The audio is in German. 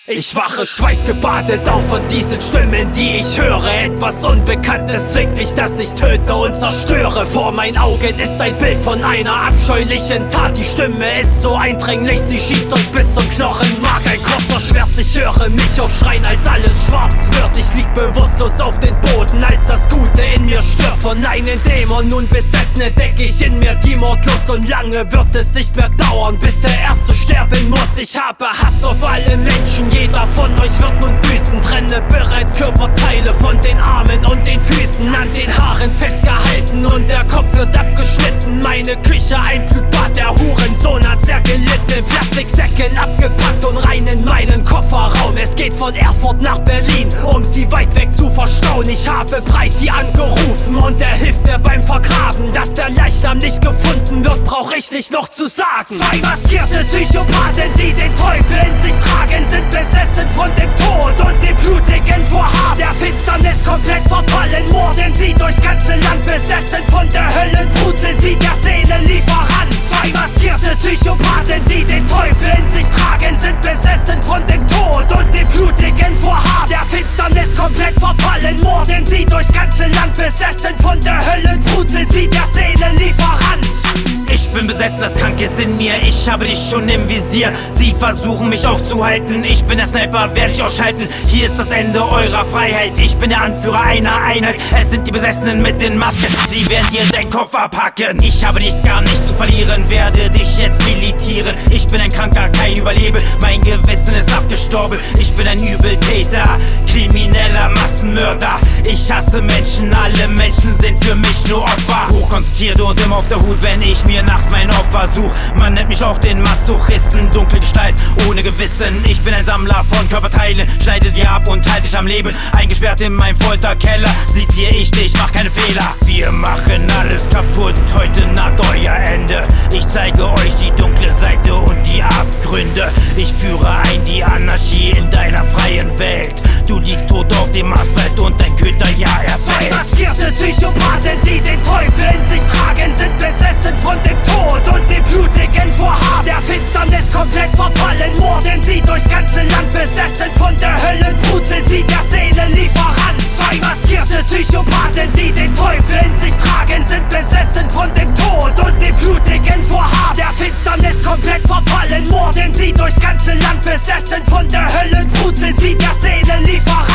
Ich wache schweißgebadet auf von diesen Stimmen, die ich höre. Etwas Unbekanntes zwingt mich, dass ich töte und zerstöre. Vor meinen Augen ist ein Bild von einer abscheulichen Tat. Die Stimme ist so eindringlich, sie schießt euch bis zum Knochenmark. Ein kurzer Schmerz, ich höre mich aufschreien, als alles schwarz wird. Ich lieg bewusstlos auf den Boden, als das Gute in mir stirbt. Von einem Dämon nun besessen entdecke ich in mir die Mordlust. Und lange wird es nicht mehr dauern, bis der Erste sterben muss. Ich habe Hass auf alle Menschen, jeder von euch wird nun büßen. Trenne bereits Körperteile von den Armen und den Füßen. An den Haaren festgehalten und der Kopf wird abgeschnitten. Meine Küche ein Blutbad, der Hurensohn hat sehr gelitten. In Plastiksäcken abgepackt und rein in meinen Kofferraum. Es geht von Erfurt nach Berlin, um sie weit weg zu verstauen. Ich habe Breiti angerufen und er hilft mir beim Vergraben. Dass der Leichnam nicht gefunden wird, brauch ich nicht noch zu sagen. Zwei maskierte Psychopathen, die den Teufel in sich tragen, sind besessen von dem Tod und dem blutigen Vorhaben. Der Finsternis komplett verfallen, morden sie durchs ganze Land. Besessen von der Höllenbrut sind sie der Seelenlieferant. Zwei maskierte Psychopathen, die den Teufel in sich tragen, sind besessen von dem Tod und dem blutigen Vorhaben. Der Finsternis komplett verfallen, morden sie durchs ganze Land. Besessen von der Höllenbrut sind sie der Seelenlieferant. Ich bin besessen, das Kranke ist in mir, ich habe dich schon im Visier. Sie versuchen mich aufzuhalten, ich bin der Sniper, werde ich ausschalten. Hier ist das Ende eurer Freiheit, ich bin der Anführer einer Einheit. Es sind die Besessenen mit den Masken, sie werden dir deinen Kopf abhacken. Ich habe nichts, gar nichts zu verlieren, werde dich jetzt filetieren. Ich bin ein Kranker, kein Überlebe, mein Gewissen ist abgestorben. Ich bin ein Übeltäter, krimineller Massenmörder. Ich hasse Menschen, alle Menschen sind für mich nur Opfer. Hochkonzentriert und immer auf der Hut, wenn ich mir nachts mein Opfer such. Man nennt mich auch den Masochisten, dunkle Gestalt ohne Gewissen. Ich bin ein Sammler von Körperteilen, schneide sie ab und halte dich am Leben. Eingesperrt in meinem Folterkeller, seziere ich dich, mach keine Fehler. Wir machen alles kaputt, heute naht euer Ende. Ich zeige euch die dunkle Seite und die Abgründe. Ich führe ein die Anarchie in deiner freien Welt. Du liegst tot auf dem Asphalt und dein Köter ja erzählt. Zwei maskierte Psychopathen, die den Teufel in sich tragen, sind besessen von dem Tod und dem blutigen Vorhaben. Der Finsternis komplett verfallen, morden sie durchs ganze Land. Besessen von der Höllenbrut sind sie der Seelenlieferant. Zwei maskierte Psychopathen, die den Teufel in sich tragen, sind besessen von dem Tod und dem blutigen Vorhaben. Der Finsternis komplett verfallen, morden sie durchs ganze Land. Besessen von der Höllenbrut sind sie der Seelenlieferant.